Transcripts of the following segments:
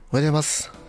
おはようございます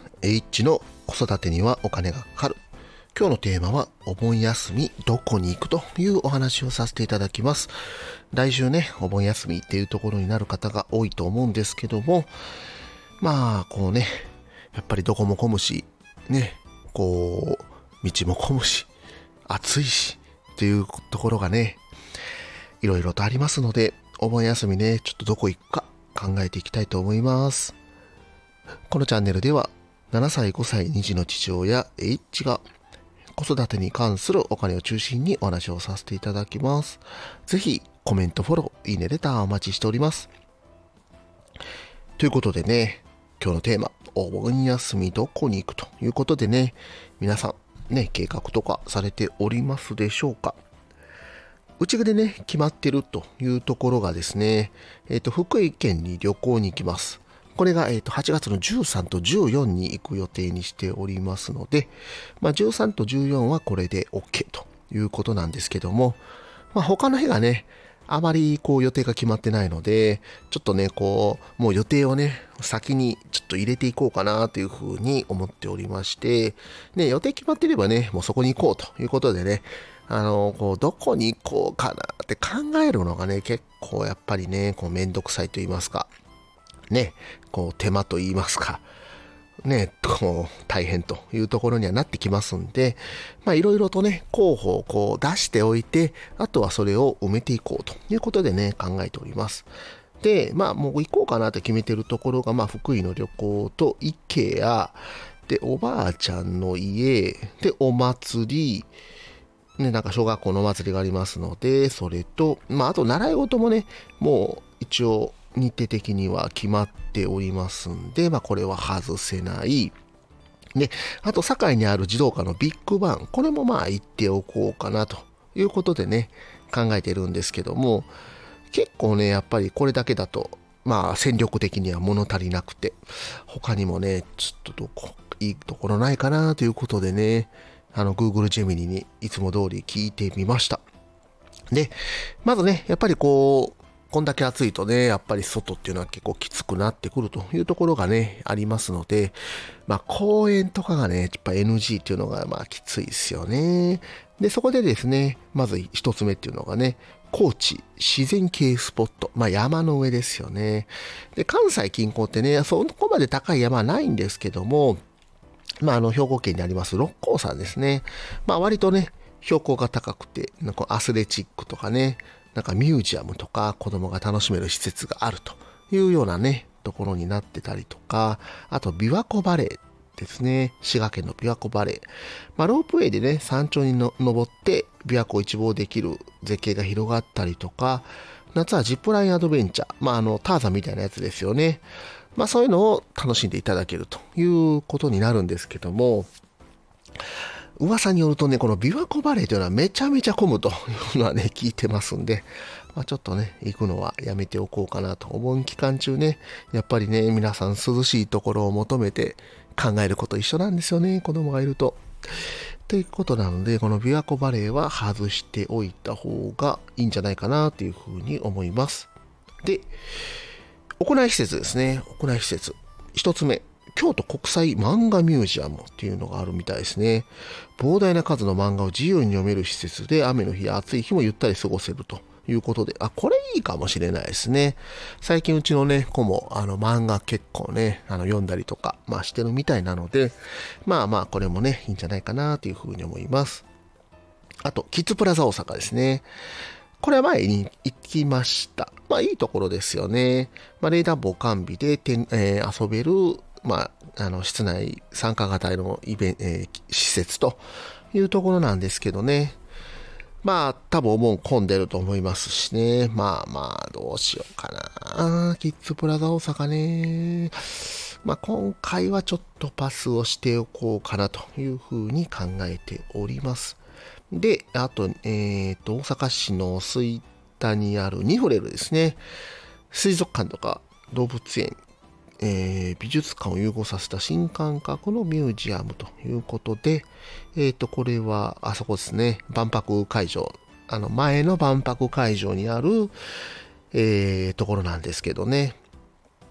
。H の子育てにはお金がかかる。今日のテーマはお盆休みどこに行くというお話をさせていただきます。来週ね、お盆休みっていうところになる方が多いと思うんですけども、やっぱりどこも混むし、ね、道も混むし、暑いし、っていうところがね、いろいろとありますので、お盆休みね、ちょっとどこ行くか考えていきたいと思います。このチャンネルでは7歳5歳2児の父親 H が子育てに関するお金を中心にお話をさせていただきます。ぜひコメント、フォロー、いいね、レターお待ちしております。ということでね、今日のテーマ、お盆休みどこに行くということでね、皆さんね、計画とかされておりますでしょうか。うちでね、決まってるというところがですね、福井県に旅行に行きます。これが、8月の13と14に行く予定にしておりますので、13と14はこれで OK ということなんですけども、他の日がね、あまり予定が決まってないので、ちょっとね、もう予定をね、先にちょっと入れていこうかなというふうに思っておりまして、ね、予定決まってればね、もうそこに行こうということでね、どこに行こうかなって考えるのがね、結構やっぱりね、めんどくさいと言いますか、ね、手間と言いますか、ね、大変というところにはなってきますんで、いろいろとね、候補を出しておいて、あとはそれを埋めていこうということでね、考えております。で、もう行こうかなって決めてるところが、福井の旅行と、IKEA、で、おばあちゃんの家、で、お祭り、ね、なんか小学校のお祭りがありますので、それと、あと習い事もね、もう一応日程的には決まっておりますんで、これは外せない。で、あと堺にある児童館のビッグバン、これも行っておこうかなということでね、考えてるんですけども、結構ね、やっぱりこれだけだと、戦力的には物足りなくて、他にもね、ちょっといいところないかなということでね、Google ジェミニにいつも通り聞いてみました。で、まずね、やっぱりこんだけ暑いとね、やっぱり外っていうのは結構きつくなってくるというところがね、ありますので、公園とかがね、やっぱ NG っていうのがきついですよね。で、そこでですね、まず一つ目っていうのがね、高知自然系スポット。山の上ですよね。で、関西近郊ってね、そこまで高い山はないんですけども、兵庫県にあります六甲山ですね。割とね、標高が高くて、なんかアスレチックとかね、なんかミュージアムとか子供が楽しめる施設があるというようなね、ところになってたりとか、あと琵琶湖バレーですね。滋賀県の琵琶湖バレー。ロープウェイでね、山頂に登って琵琶湖を一望できる絶景が広がったりとか、夏はジップラインアドベンチャー。ターザンみたいなやつですよね。そういうのを楽しんでいただけるということになるんですけども、噂によるとね、この琵琶湖バレーというのはめちゃめちゃ混むというのはね、聞いてますんで、ちょっとね、行くのはやめておこうかなと。お盆期間中ね、やっぱりね、皆さん涼しいところを求めて考えること一緒なんですよね、子供がいると。ということなので、この琵琶湖バレーは外しておいた方がいいんじゃないかなというふうに思います。で、屋内施設ですね。屋内施設。一つ目。京都国際漫画ミュージアムっていうのがあるみたいですね。膨大な数の漫画を自由に読める施設で、雨の日や暑い日もゆったり過ごせるということで、これいいかもしれないですね。最近うちのね、子も漫画結構ね、読んだりとか、してるみたいなので、これもね、いいんじゃないかなというふうに思います。あと、キッズプラザ大阪ですね。これは前に行きました。いいところですよね。冷暖房完備で遊べる、室内参加型の施設というところなんですけどね。多分もう混んでると思いますしね。どうしようかな。キッズプラザ大阪ね。今回はちょっとパスをしておこうかなというふうに考えております。で、あと、大阪市の吹田にあるニフレルですね。水族館とか動物園、美術館を融合させた新感覚のミュージアムということで、これは、あそこですね。万博会場。前の万博会場にある、ところなんですけどね。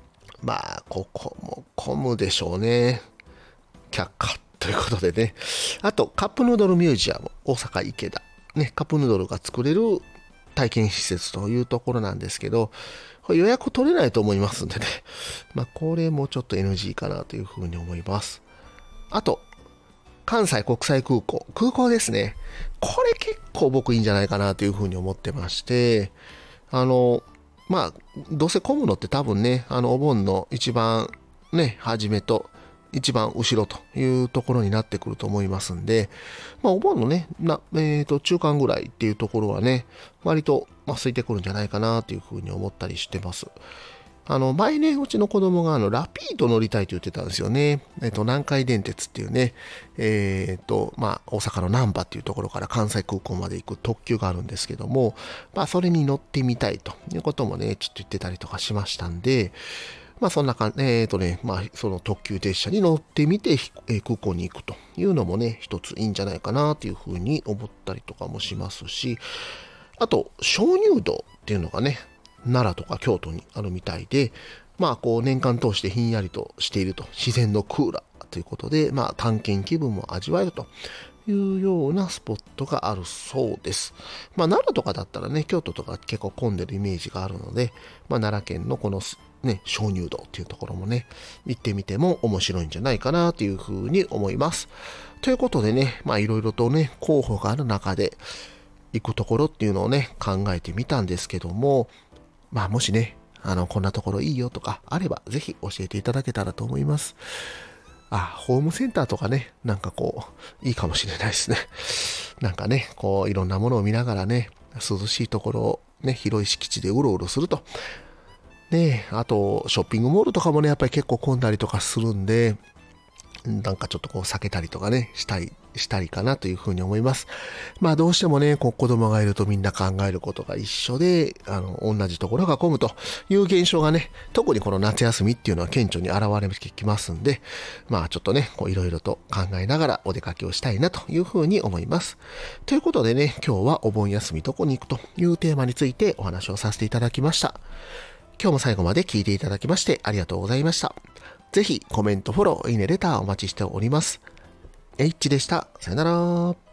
まあ、ここも混むでしょうね。却下ということでね。あと、カップヌードルミュージアム、大阪池田。ね、カップヌードルが作れる体験施設というところなんですけど、これ予約取れないと思いますんでね。まあ、これもちょっと NG かなというふうに思います。あと、関西国際空港ですね。これ結構僕いいんじゃないかなというふうに思ってまして、まあ、どうせ混むのって多分ね、お盆の一番ね、初めと一番後ろというところになってくると思いますんで、まあ、お盆のね、中間ぐらいっていうところはね、割と、空いてくるんじゃないかなというふうに思ったりしてます。前ね、うちの子供がラピード乗りたいと言ってたんですよね。南海電鉄っていうね、大阪の難波っていうところから関西空港まで行く特急があるんですけども、それに乗ってみたいということもね、ちょっと言ってたりとかしましたんで、そんな感じ、その特急列車に乗ってみて、空港に行くというのもね、一ついいんじゃないかなというふうに思ったりとかもしますし、あと、鍾乳洞っていうのがね、奈良とか京都にあるみたいで、年間通してひんやりとしていると、自然のクーラーということで、探検気分も味わえるというようなスポットがあるそうです。奈良とかだったらね、京都とか結構混んでるイメージがあるので、奈良県のこのね、鍾乳洞っていうところもね、行ってみても面白いんじゃないかなというふうに思います。ということでね、いろいろとね、候補がある中で、行くところっていうのをね、考えてみたんですけども、もしね、こんなところいいよとかあれば、ぜひ教えていただけたらと思います。ホームセンターとかね、いいかもしれないですね。いろんなものを見ながらね、涼しいところをね、広い敷地でうろうろすると。ね、あと、ショッピングモールとかもね、やっぱり結構混んだりとかするんで、ちょっと避けたりとかね、したりかなというふうに思います。どうしてもね、子供がいるとみんな考えることが一緒で、同じところが混むという現象がね、特にこの夏休みっていうのは顕著に現れてきますんで、ちょっとね、いろいろと考えながらお出かけをしたいなというふうに思います。ということでね、今日はお盆休みどこに行くというテーマについてお話をさせていただきました。今日も最後まで聞いていただきましてありがとうございました。ぜひコメント、フォロー、いいね、レターお待ちしております。H でした。さよなら。